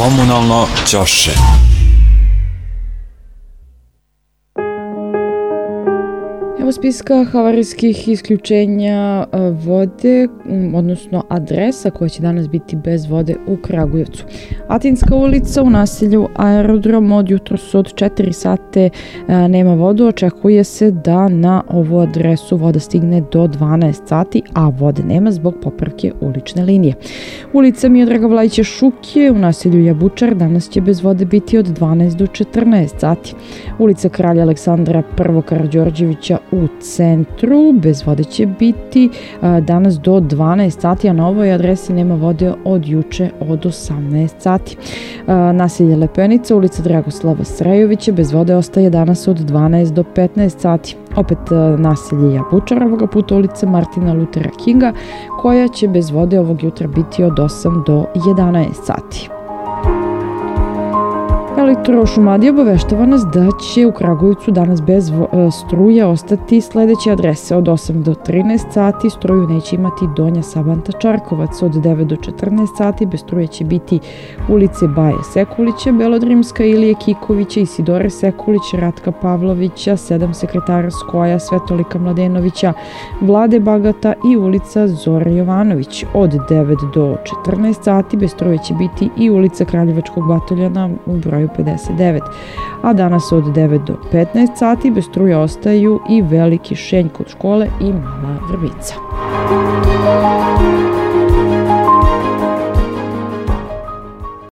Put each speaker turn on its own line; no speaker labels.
Komunalno ćoše.
Evo spiska havarijskih isključenja vode, odnosno adresa koja će danas biti bez vode u Kragujevcu. Atinska ulica u naselju Aerodrom od jutros od 4 sate nema vodu. Očekuje se da na ovu adresu voda stigne do 12 sati, a vode nema zbog popravke ulične linije. Ulica Miodraga Vlajića Šuke u naselju Jabučar danas će bez vode biti od 12 do 14 sati. Ulica Kralja Aleksandra I. Karađorđevića u centru bez vode će biti danas do 12 sati, a na ovoj adresi nema vode od juče od 18 sati. Naselje Lepenica, ulica Dragoslava Srejovića bez vode ostaje danas od 12 do 15 sati. Opet naselje Jabučar, ovoga puta ulica Martina Luthera Kinga, koja će bez vode ovog jutra biti od 8 do 11 sati. Elektrošumadija obaveštava nas da će u Kragujevcu danas bez struje ostati sledeće adrese. Od 8 do 13 sati struju neće imati Donja Sabanta Čarkovac, od 9 do 14 sati bez struje će biti ulice Baje Sekulića, Belodrimska, Ilije Kikovića, Isidore Sekulića, Ratka Pavlovića, 7 sekretara Skoja, Svetolika Mladenovića, Vlade Bagata i ulica Zore Jovanović. Od 9 do 14 sati bez struje će biti i ulica Kraljevačkog bataljona u broju 59, a danas od 9 do 15 sati bez struje ostaju i Veliki Šenj kod škole i Mala Vrbica.